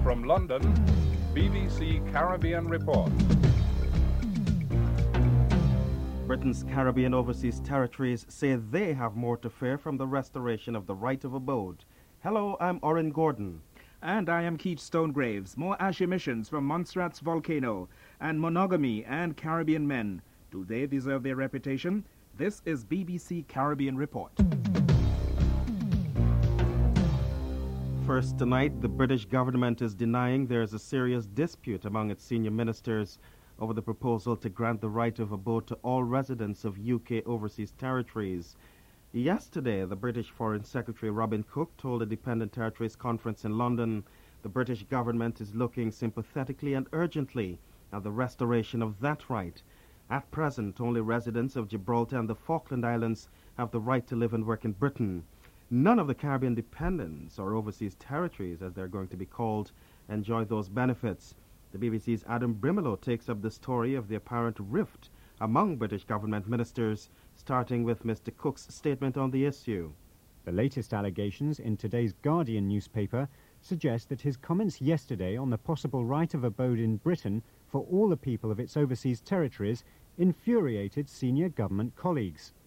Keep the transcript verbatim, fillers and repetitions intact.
From London, B B C Caribbean Report. Britain's Caribbean overseas territories say they have more to fear from the restoration of the right of abode. Hello, I'm Oren Gordon. And I am Keith Stonegraves. More ash emissions from Montserrat's volcano and monogamy and Caribbean men. Do they deserve their reputation? This is B B C Caribbean Report. First tonight, the British government is denying there is a serious dispute among its senior ministers over the proposal to grant the right of abode to all residents of U K overseas territories. Yesterday, the British Foreign Secretary Robin Cook told a Dependent Territories Conference in London the British government is looking sympathetically and urgently at the restoration of that right. At present, only residents of Gibraltar and the Falkland Islands have the right to live and work in Britain. None of the Caribbean dependents, or overseas territories as they're going to be called, enjoy those benefits. The B B C's Adam Brimelow takes up the story of the apparent rift among British government ministers, starting with Mister Cook's statement on the issue. The latest allegations in today's Guardian newspaper suggest that his comments yesterday on the possible right of abode in Britain for all the people of its overseas territories infuriated senior government colleagues.